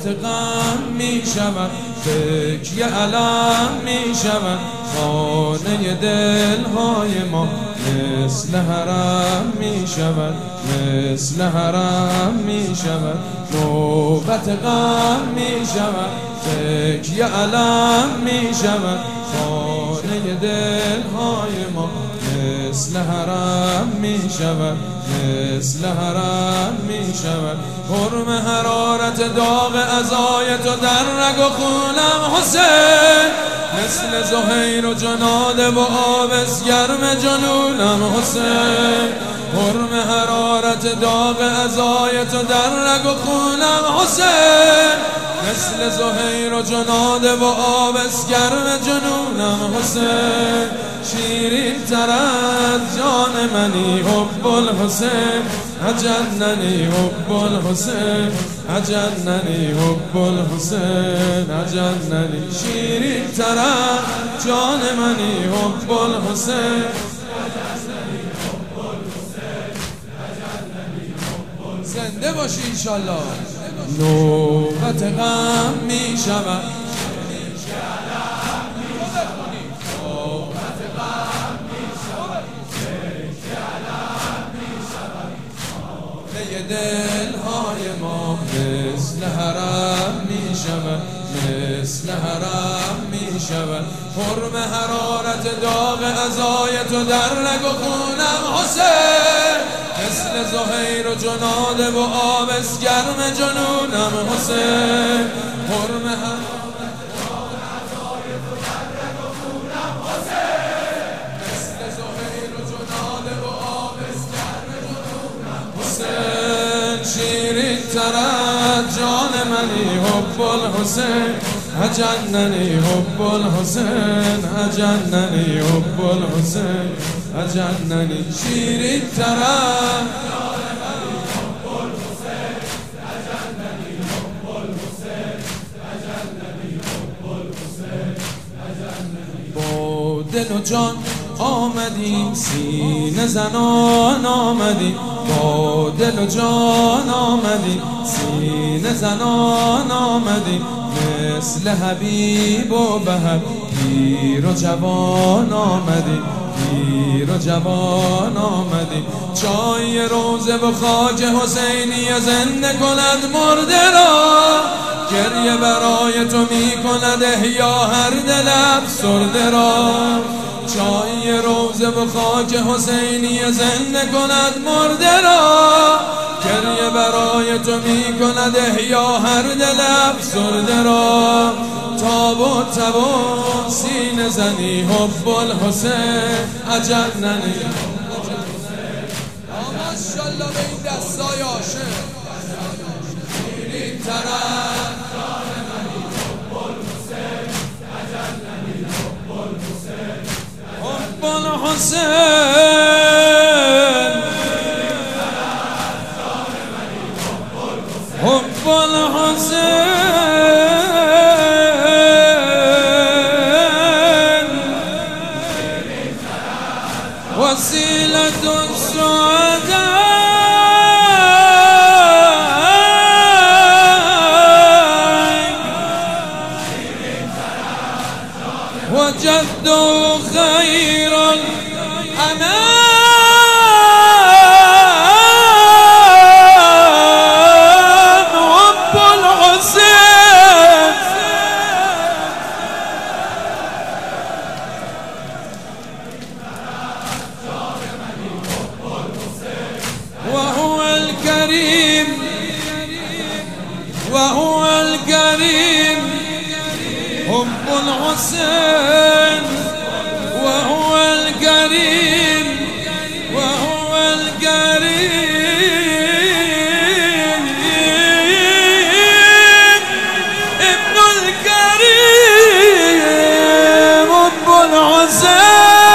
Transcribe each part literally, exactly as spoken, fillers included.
نوبت غم می شود، تکیه علم می شود. خانه دلهای ما مثل حرم می شود، مثل حرم می شود. نوبت غم می شود، تکیه علم می شود. خانه دلهای ما مثل حرم می شود، مثل حرم می شود. حرم حرارت داغ عزای تو در رگ و خونم حسین، مثل زهیر و جناده و آبس گرم جنونم حسین. حرم حرارت داغ عزای تو در رگ و خونم حسین، مثل زهیر و جناده و آبس گرم جنونم حسین. شیرین تر از جان منی حب الحسین، اجننی حب الحسین، اجننی حب الحسین، اجننی. شیرین تر از جان منی حب الحسین، زنده باشی انشالله. نوبت غم می شود، دلهای ما مثل حرم می شود، مثل حرم می شود. حرم حرارت داغ عزای تو در رگ و خونم حسین، مثل زهیر و جناده و آبس گرم جنونم حسین. حرم حرارت داغ عزای تو در رگ و خونم حسین، مثل زهیر و جناده و آبس گرم جنونم حسین. شیرین تر از جان منی حب الحسین، اجننی حب الحسین، اجننی حب الحسین، اجننی. شیرین تر از جان منی حب الحسین، اجننی حب الحسین، اجننی حب الحسین، اجننی. با دل و جان آمدیم سینه زنان آمدیم، با دل و جان آمدیم سینه زنان آمدیم. مثل حبیب و بهر پیر و جوان آمدیم، پیر و جوان آمدیم. چای روزه و خاک حسینی زنده کند مرده را، گریه برای تو می کند احیا هر دل افسرده را. چای روزه و خاک حسینی زنده کند مرده را، گریه برای تو می کند احیا هر دل افسرده را. تاب و تب و سینه زنی حب الحسین، اجننی. ماشاءالله به این دستای عاشق. شیرین تر از جان منی حب الحسین، اجننی حب الحسین، حب الحسین. حب الحسین وسیلة السعداء وجد خير الأنام. وهو الكريم، وهو الكريم حب الحسين، وهو الكريم، وهو الكريم ابن الكريم حب الحسين.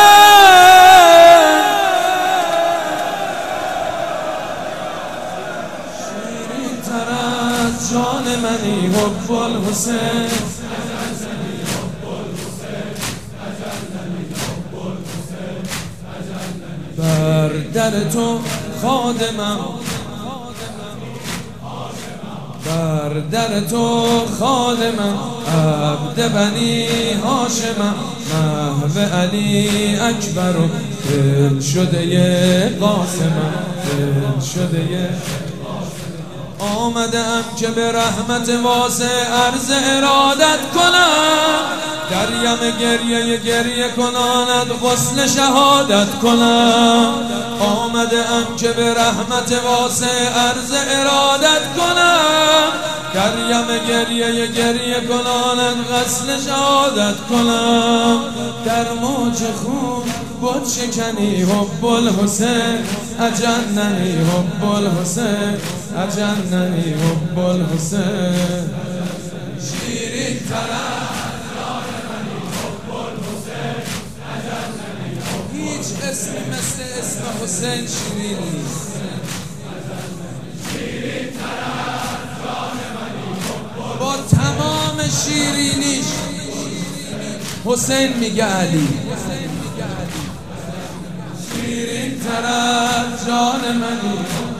جان منی حب الحسین، بر در تو خادمم، بر در تو خال من عبد بنی هاشمم محو علی اکبر و دل شده قاسمم دل شده آمدم که به رحمت واسع عرض ارادت کنم دریم گریه گریه کناند غسل شهادت کنم آمدم که به رحمت واسع عرض ارادت کنم دریم گریه گریه کناند غسل شهادت کنم در موج خون بود شکنی حب الحسین اجننی حب الحسین اجننی حب الحسین شیرین ترم هیچ اسمی مثل اسم حسین شیرین نیست با تمام شیرینیش حسین میگه علی شیرین تر از جان منی